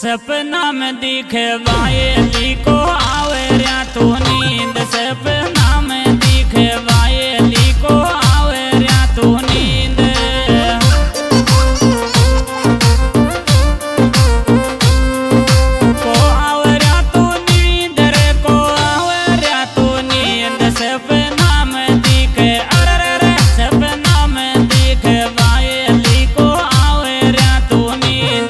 सपना में दिखे वायली को आवे रा तू नींद। सपना में दिखे वायली को आवे रा तू नींद। को आवे रा तू नींद रे को आवे रा तू नींद। सपना में दिखे अरे रे सपना में दिखे वायली को आवे रा तू नींद।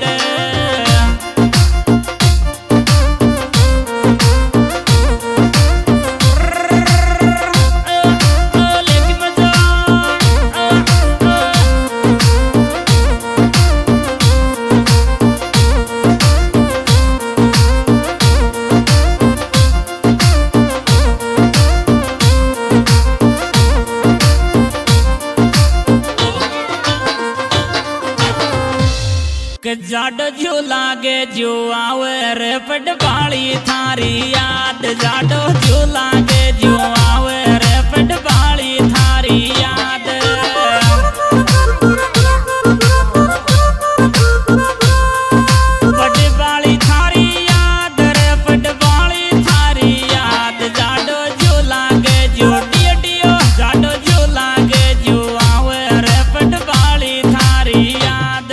जाडो जो लागे जो आवे रे पटवाली थारी याद। जाडो जो लागे जो आवे रे पटवाली थारी याद। पटवाली थारी याद रे पटवाली थारी याद। जाडो जो लागे जो डियो डियो जाडो जो लागे जो आवे रे पटवाली थारी याद।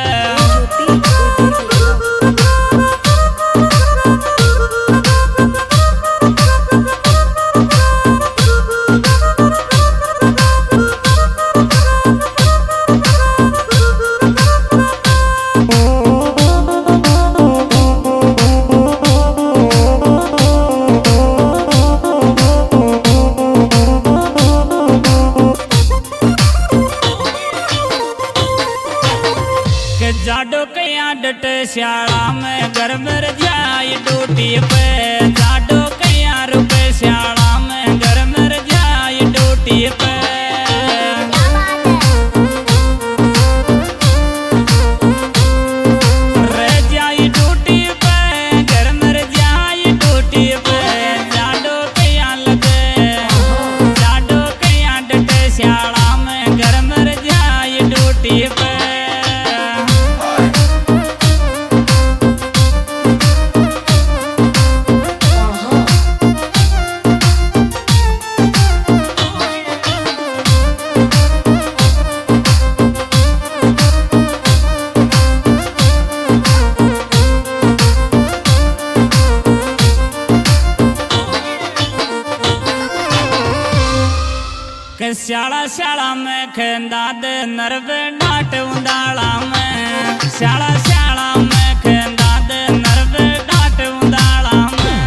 जाडो कया डट श्याला में घर मर जाए ड्यूटी पे। जाडो कया रुपए श्याला में घर मर जाए ड्यूटी पे। रह जाए ड्यूटी पे घर मर जाए ड्यूटी पे। जाडो कया लगे जाडो कया डट श्याला में घर मर जाए ड्यूटी पे। श्याला श्याला में खेंदा दे नरवे डाट उंदाला में। श्याला श्याला में खेंदा दे नरवे डाट उंदाला में।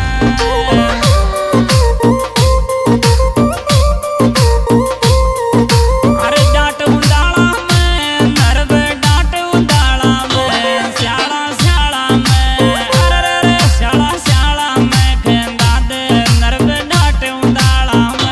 अरे डाट उंदाला में नरवे डाट उंदाला में। श्याला श्याला में अरे रे श्याला श्याला में खेंदा दे नरवे डाट उंदाला में।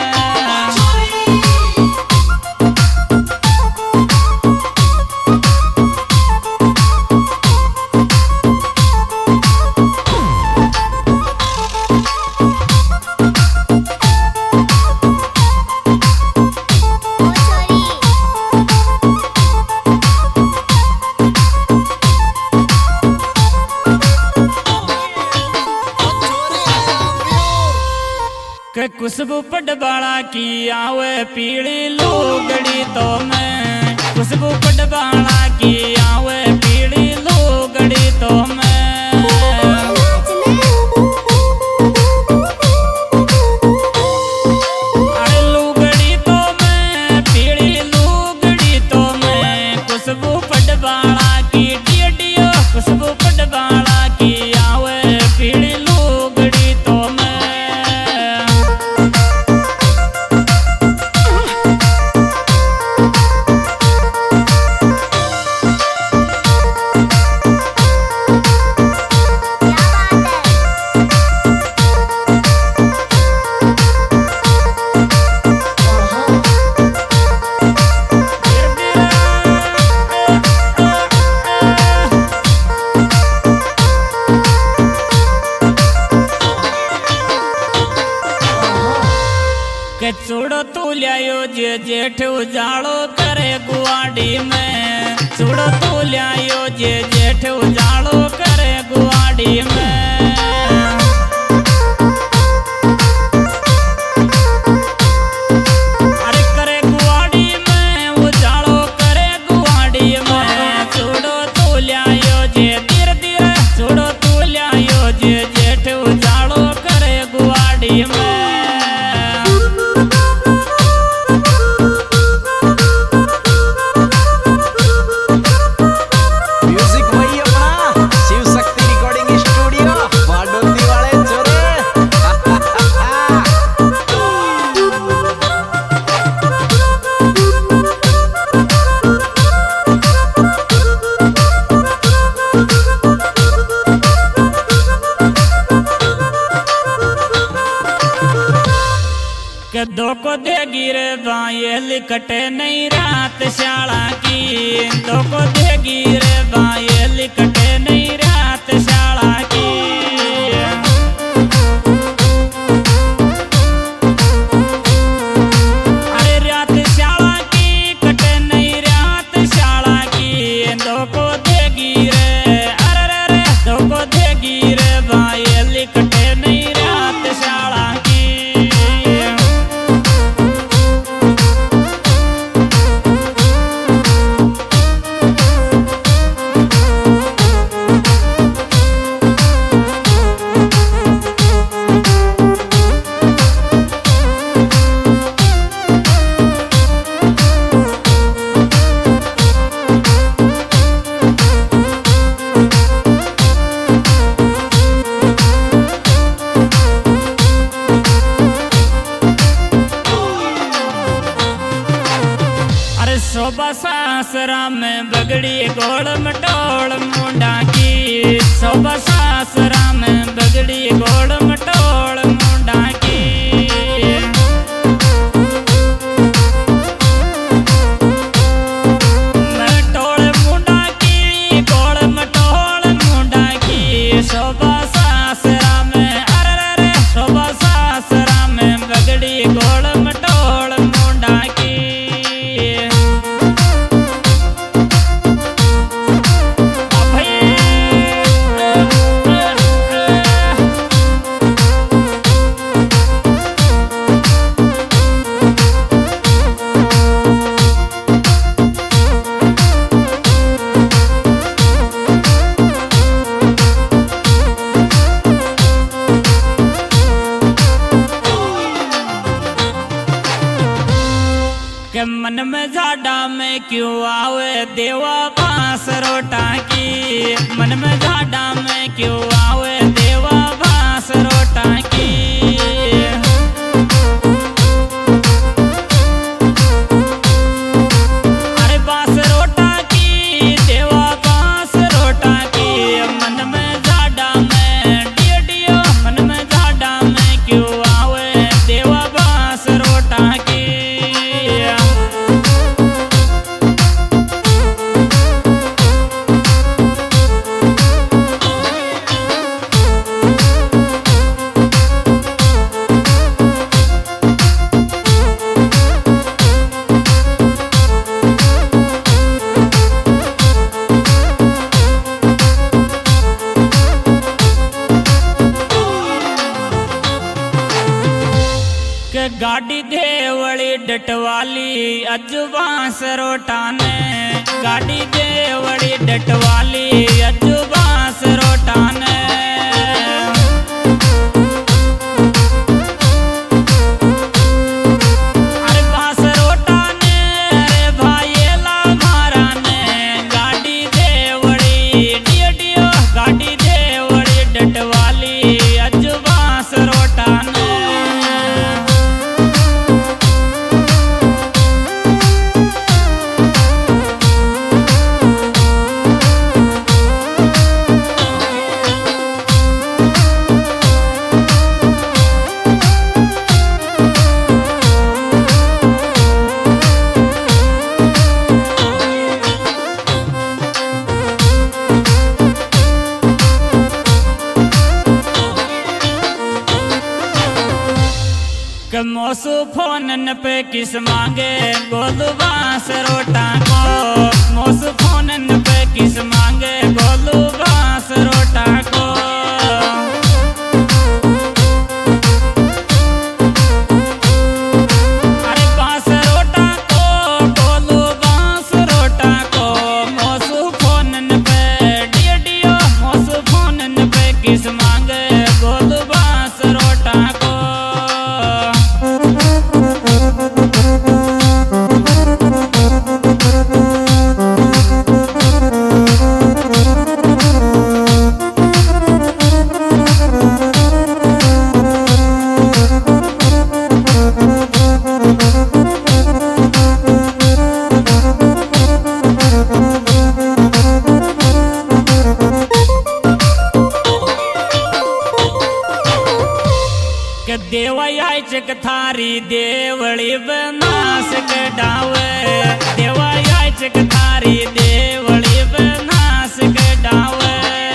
खुशबू पटवाला की आवे पीली लोगड़ी तो मैं। खुशबू पटवाला की आवे पीली लोगड़ी तो मैं। अरे लोगड़ी तो मैं पीली लोगड़ी तो मैं। खुशबू पटवाला की डियो डियो खुशबू पटवाला की आवे पीली लोगड़ी तो मैं। चूड़ो तू लियायो जे जेठ उजाड़ो करे गुआड़ी में। चूड़ो तू लियायो जे जेठ उजाड़ो करे धोको देगी रे बायल कटे नहीं रात शाला की, धोको देगी रे बायल कटे नहीं रात शाला की। अरे रात शाला की कटे नहीं रात शाला की, धोको देगी रे, अरे रे धोको देगी रे बायल कटे नहीं रात शाला की। शोभा सासरा में बगड़ी गोड़ मटोड़ मुंडा की, शोभा सासरा में बगड़ी गोड़ मटोड़ मुंडा की। मटोड़ मुंडा की गोड़ मटोड़ मुंडा की, शोभा सासरा में, अरे रे शोभा सासरा में बगड़ी गोड़ मटोड़ मुंडा की। के मन में झाड़ा में क्यों आवे देवा बांस रोटा की, मन में झाड़ा में क्यों आवे देवा बांस रोटा की। अरे बांस रोटा की देवा बांस रोटा की, मन में झाड़ा में डियो डियो, मन में झाड़ा में क्यों आवे देवा बांस रोटा की। गाड़ी देवड़ी डटवाली अज्जू बांस रोटा ने, गाड़ी देवड़ी डटवाली अज्जू बांस रोटा ने। अरे बांस रोटा ने अरे भाईला मारा ने, गाड़ी देवड़ी डियो डियो, गाड़ी देवड़ी डटवाली अज्जू बांस रोटा ने। मोसू फोनन पे किस मांगे गोलू बांस रोटा को, मोसू फोनन पे किस मांगे गोलू बांस रोटा को। अरे बांस रोटा को गोलू बांस रोटा को, मोसू फोनन पे डियो डियो, मोसू फोनन पे किस मांगे गोलू बांस रोटा को। Thank you. चक थारी देवड़ी बनास कटावे देवा आय चक थारी देवड़ी बनास कटावे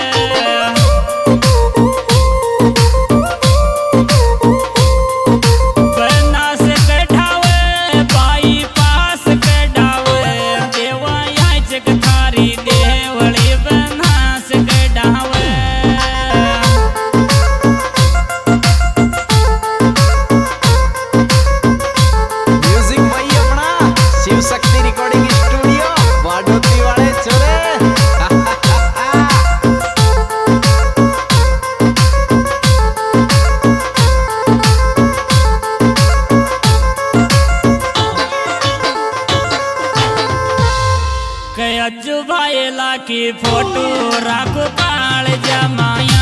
बनास कटावे बाई पास कटावे देवा आय चक थारी देवड़ी बनास कटावे शक्ति रिकॉर्डिंग स्टूडियो वाडोती वाले छोरे अज्जू भाईला की फोटो राखो काल जमाई